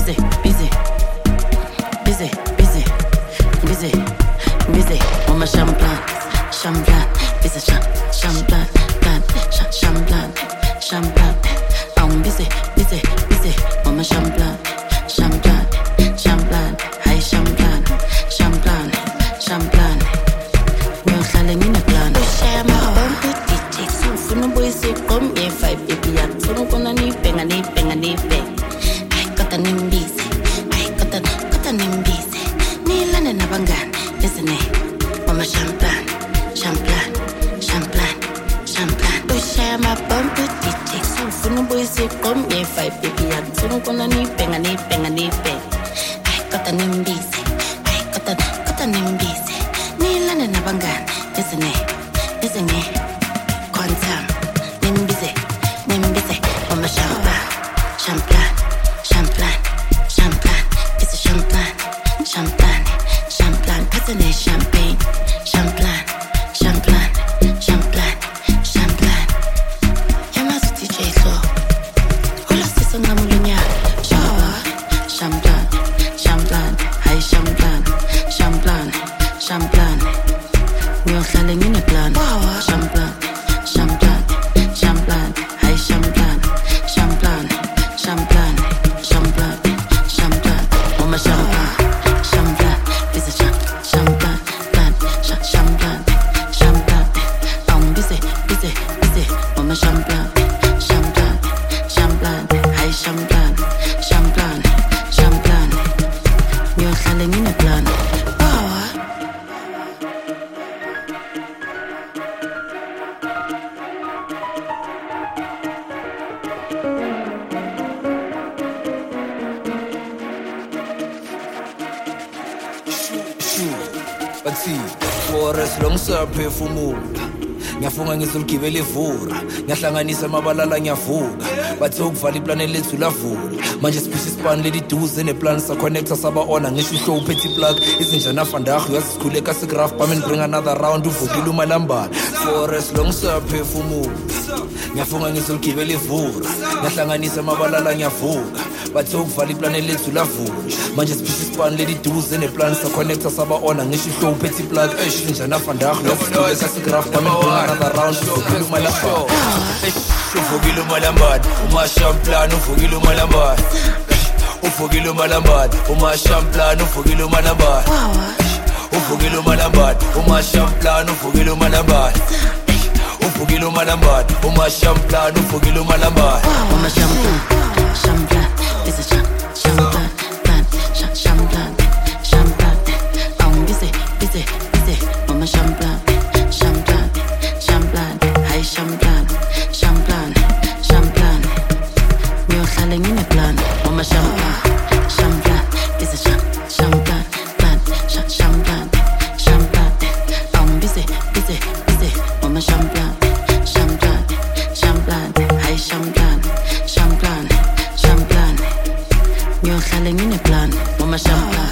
busy, busy, busy, busy, busy. On my champagne, busy champagne, champagne. I'm busy, busy, busy. On my champagne, high champagne. Ngiyohlala ngineplan. Ushaya mabomb DJ, sifuna ubuyise kom ye5 baby yami. Ufuna ukubona nibhenga. Ay kodwa nimbizi, kodwa nimbizi. Nilana nabangani, listen mama champagne. Ushaya mabomb DJ, sifuna ubuyise kom ye5 baby yami. Ufuna ukubona nibhenga. Ay kodwa nimbizi, kodwa nimbizi. Nilana nabangani, listen quantum, nimbizi, mama champagne, it's a champagne, patene champagne, Yamazu DJ so, hola sisa ngamulunya, champagne, high champagne. Ngiyohlala ngineplan. Champagne, high champagne. Mama champagne, busy champagne. I'm busy, mama champagne, high champagne. Ngiyohlala ngineplan. Bathi forest long saphefumula ngiyafunga ngizolugibela ivura ngiyahlanganisa amabalala ngiyavuka bathi ukuvala iplane lethu lavula manje siphisa ispan leliduze neplan saconnecta saba-ona ngisho uhlo uphethe iplug izinjana fandarhu uyasikhuleka sigraph bam bring another round uvukile umalambala forest long saphefumula ngiyafunga ngizolugibela ivura ngiyahlanganisa amabalala ngiyavuka bathi ukuvala iplane lethu lavula manje siphisa ispan leliduze neplan saconnecta saba-ona ngisho uhlo uphethe iplug izinjana fandarhu uyasikhuleka sigraph bam another round uvukile umalambala uvukile umalambala umashamplan uvukile umalambala uvukile umalambala umashamplan uvukile umalambala uvukile umalambala umashamplan uvukile umalambala uvukile umalambala umashamplan uvukile umalambala Champagne, it's a champagne. I'm busy, mama champagne, high champagne. Ngiyohlala ngineplan. Mama champagne, it's a champagne. I'm busy, mama champagne, high champagne. Ngiyohlala ngineplan. Mama champagne.